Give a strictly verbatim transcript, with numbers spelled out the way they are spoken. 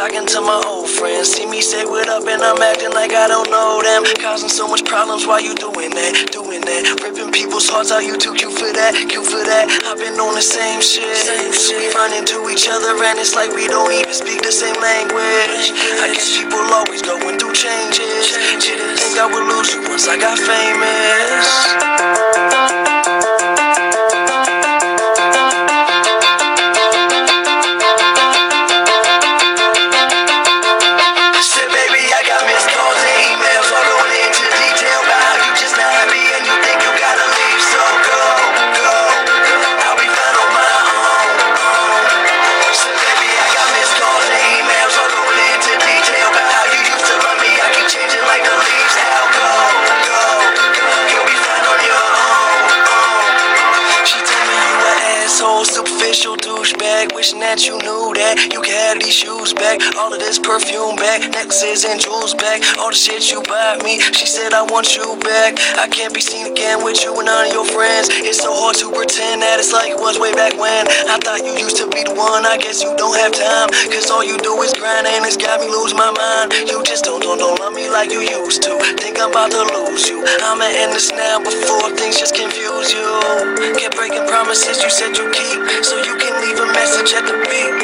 talking to my old friends. See me say what up and I'm acting like I don't know them. Causing so much problems while you doing that, doing that. Ripping people's hearts out, you too cute for that, cute for that. I've been on the same shit. Same shit. We run into each other and it's like we don't even speak the same language. I guess people always going through changes. Didn't think I would lose you once I got famous. Superficial douchebag, wishing that you knew that you could have these shoes back, all of this perfume back, necklaces and jewels back, all the shit you buy me. She said I want you back. I can't be seen again with you and none of your friends. It's so hard to pretend that it's like it was way back when. I thought you used to be the one. I guess you don't have time, cause all you do is grind and it's got me lose my mind. You just don't, don't, don't love me like you used to. Think I'm about to lose you. I'ma end this now before things just confuse you. Kept breaking promises you said you keep, so you can leave a message at the beat.